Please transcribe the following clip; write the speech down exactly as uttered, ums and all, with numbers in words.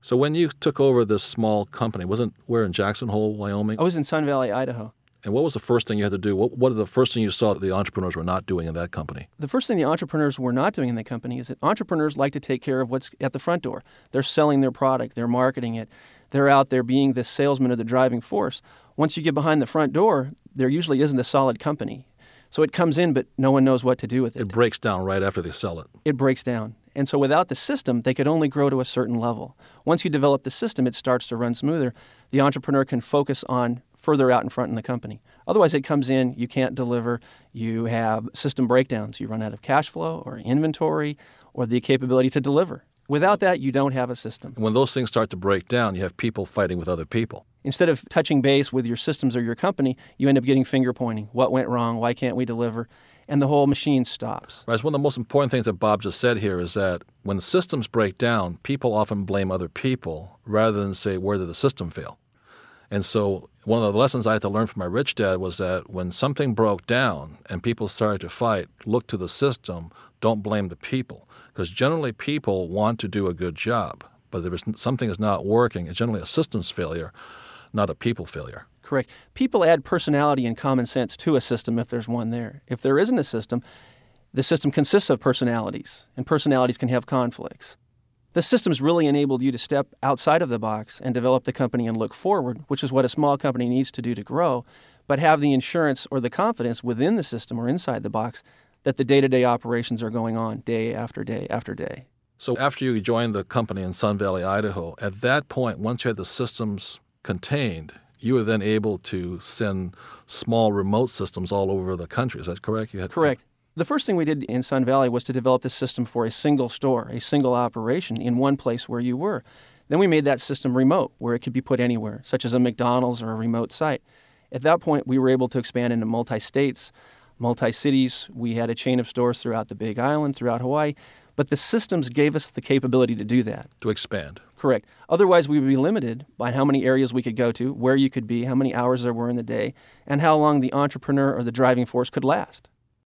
So when you took over this small company, wasn't where in Jackson Hole, Wyoming? I was in Sun Valley, Idaho. And what was the first thing you had to do? What What are the first thing you saw that the entrepreneurs were not doing in that company? The first thing the entrepreneurs were not doing in the company is that entrepreneurs like to take care of what's at the front door. They're selling their product. They're marketing it. They're out there being the salesman or the driving force. Once you get behind the front door, there usually isn't a solid company. So it comes in, but no one knows what to do with it. It breaks down right after they sell it. It breaks down. And so without the system, they could only grow to a certain level. Once you develop the system, it starts to run smoother. The entrepreneur can focus on further out in front in the company. Otherwise, it comes in, you can't deliver, you have system breakdowns. You run out of cash flow or inventory or the capability to deliver. Without that, you don't have a system. And when those things start to break down, you have people fighting with other people. Instead of touching base with your systems or your company, you end up getting finger pointing. What went wrong? Why can't we deliver? And the whole machine stops. Right. One of the most important things that Bob just said here is that when the systems break down, people often blame other people rather than say, where did the system fail? And so one of the lessons I had to learn from my rich dad was that when something broke down and people started to fight, look to the system, don't blame the people. Because generally people want to do a good job, but if something is not working, it's generally a systems failure, not a people failure. Correct. People add personality and common sense to a system if there's one there. If there isn't a system, the system consists of personalities, and personalities can have conflicts. The system's really enabled you to step outside of the box and develop the company and look forward, which is what a small company needs to do to grow, but have the insurance or the confidence within the system or inside the box that the day-to-day operations are going on day after day after day. So after you joined the company in Sun Valley, Idaho, at that point, once you had the systems contained, you were then able to send small remote systems all over the country. Is that correct? You had Correct. The first thing we did in Sun Valley was to develop the system for a single store, a single operation in one place where you were. Then we made that system remote, where it could be put anywhere, such as a McDonald's or a remote site. At that point, we were able to expand into multi-states, multi-cities. We had a chain of stores throughout the Big Island, throughout Hawaii. But the systems gave us the capability to do that. To expand. Correct. Otherwise, we would be limited by how many areas we could go to, where you could be, how many hours there were in the day, and how long the entrepreneur or the driving force could last.